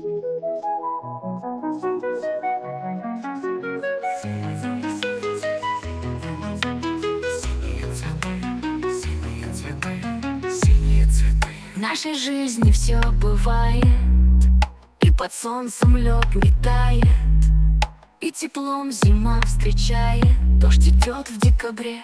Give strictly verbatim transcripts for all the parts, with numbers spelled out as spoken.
В нашей жизни все бывает, и под солнцем лед не тает, и теплом зима встречает, дождь идет в декабре.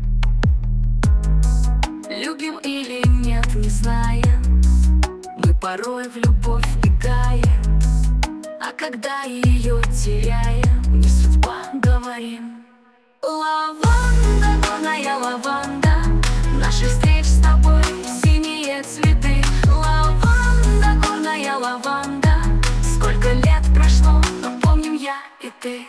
Любим или нет, не знаем, мы порой в любовь вбегаем, а когда ее теряем, не судьба, говорим. Лаванда, горная лаванда, наших встреч с тобой синие цветы. Лаванда, горная лаванда, сколько лет прошло, но помним я и ты.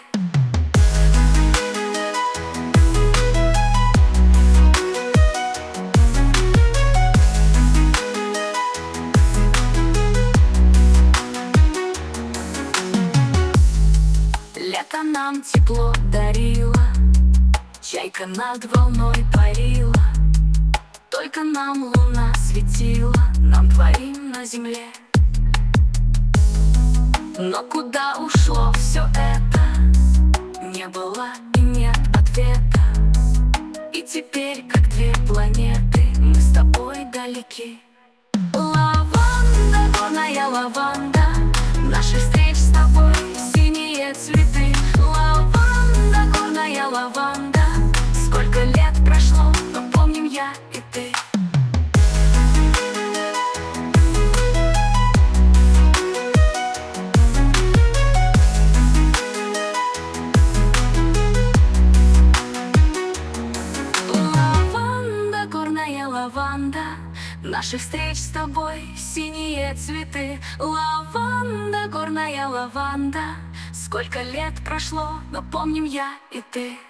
Лето нам тепло дарило, чайка над волной парила, только нам луна светила, нам двоим на земле. Но куда ушло все это? Не было и нет ответа. И теперь, как две планеты, мы с тобой далеки. Лаванда, горная лаванда, наших встреч с тобой синие цветы. Лаванда, горная лаванда, сколько лет прошло, но помним я и ты. Лаванда, горная лаванда, наших встреч с тобой синие цветы. Лаванда, горная лаванда, сколько лет прошло, но помним я и ты.